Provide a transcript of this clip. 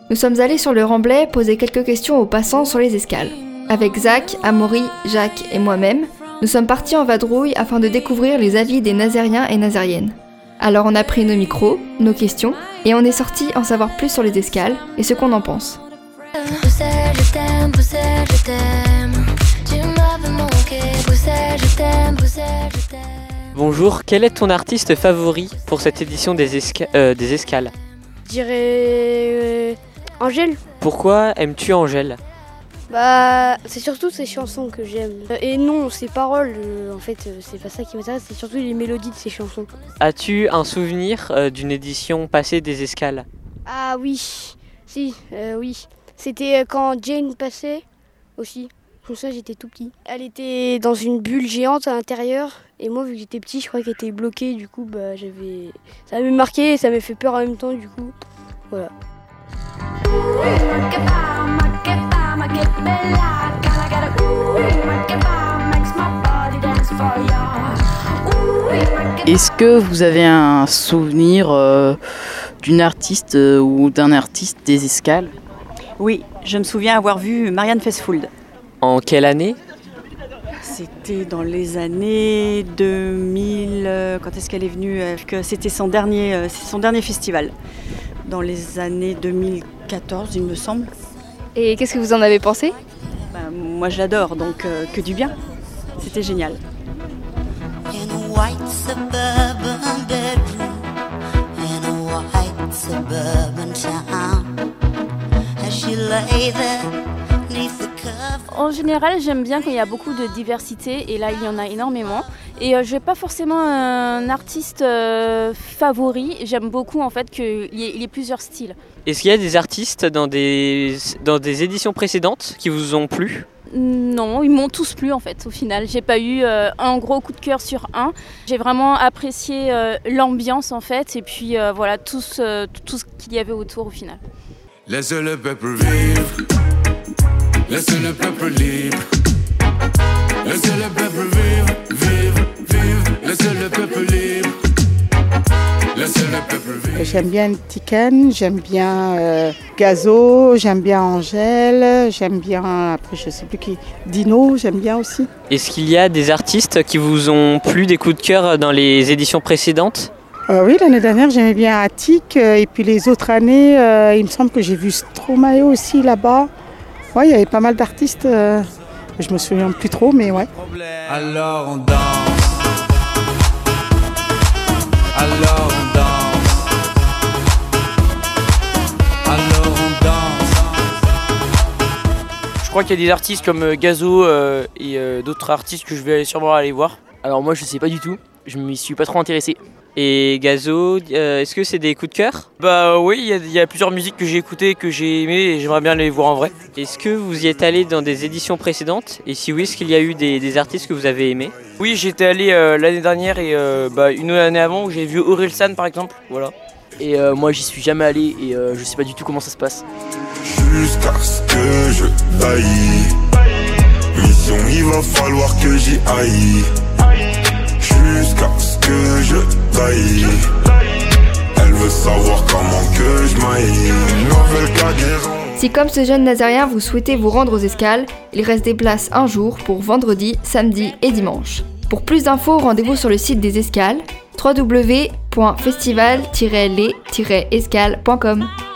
Nous sommes allés sur le Remblai poser quelques questions aux passants sur les escales. Avec Zach, Amaury, Jacques et moi-même, nous sommes partis en vadrouille afin de découvrir les avis des Nazériens et Nazériennes. Alors on a pris nos micros, nos questions, et on est sortis en savoir plus sur les escales et ce qu'on en pense. Bruxelles, je t'aime, Bruxelles, je t'aime. Tu m'avais manqué, Bruxelles, je t'aime, Bruxelles, je t'aime. Bonjour, quel est ton artiste favori pour cette édition des escales ? Je dirais Angèle. Pourquoi aimes-tu Angèle ? C'est surtout ses chansons que j'aime. Et non, ses paroles, en fait, c'est pas ça qui m'intéresse, c'est surtout les mélodies de ses chansons. As-tu un souvenir d'une édition passée des escales ? Ah oui, oui. C'était quand Jane passait aussi. Comme ça, j'étais tout petit. Elle était dans une bulle géante à l'intérieur. Et moi, vu que j'étais petit, je crois qu'elle était bloquée. Du coup, ça m'a marqué et ça m'a fait peur en même temps. Du coup, voilà. Est-ce que vous avez un souvenir d'une artiste ou d'un artiste des escales ? Oui, je me souviens avoir vu Marianne Faithfull. En quelle année ? C'était dans les années 2000, quand est-ce qu'elle est venue ? C'était son dernier festival, dans les années 2014, il me semble. Et qu'est-ce que vous en avez pensé ? Moi je l'adore, donc que du bien. C'était génial. In a white suburban bedroom, in a white suburban town, as she lay there neath the cover. En général, j'aime bien quand il y a beaucoup de diversité, et là il y en a énormément. Et je n'ai pas forcément un artiste favori, j'aime beaucoup en fait qu'il y ait plusieurs styles. Est-ce qu'il y a des artistes dans des éditions précédentes qui vous ont plu ? Non, ils m'ont tous plu en fait au final. J'ai pas eu un gros coup de cœur sur un. J'ai vraiment apprécié l'ambiance en fait et puis voilà tout ce qu'il y avait autour au final. Laissez le peuple vivre, laissez le peuple libre, laissez le peuple vivre, vivre, vivre, laissez le peuple libre, laissez le peuple vivre. J'aime bien Tiken, j'aime bien Gazo, j'aime bien Angèle, j'aime bien, après je sais plus qui, Dino, j'aime bien aussi. Est-ce qu'il y a des artistes qui vous ont plu, des coups de cœur dans les éditions précédentes ? Oui, l'année dernière j'aimais bien Attic et puis les autres années, il me semble que j'ai vu Stromae aussi là-bas. Ouais, il y avait pas mal d'artistes, je me souviens plus trop, mais ouais. Alors on danse, alors on danse, alors on danse. Je crois qu'il y a des artistes comme Gazo et d'autres artistes que je vais sûrement aller voir. Alors moi je sais pas du tout, je m'y suis pas trop intéressé. Et Gazo, est-ce que c'est des coups de cœur ? Oui, il y a plusieurs musiques que j'ai écoutées, que j'ai aimées et j'aimerais bien les voir en vrai. Est-ce que vous y êtes allé dans des éditions précédentes ? Et si oui, est-ce qu'il y a eu des artistes que vous avez aimés ? Oui, j'étais allé l'année dernière et une année avant où j'ai vu Orelsan par exemple, voilà. Et moi j'y suis jamais allé et je sais pas du tout comment ça se passe. Jusqu'à ce que je taille, mission il va falloir que j'y aille. Jusqu'à ce que je taille, elle veut savoir comment que je maille. Nouvelle cargaison. Si comme ce jeune Nazérien vous souhaitez vous rendre aux escales, il reste des places un jour pour vendredi, samedi et dimanche. Pour plus d'infos, rendez-vous sur le site des escales www.festival-les-escales.com.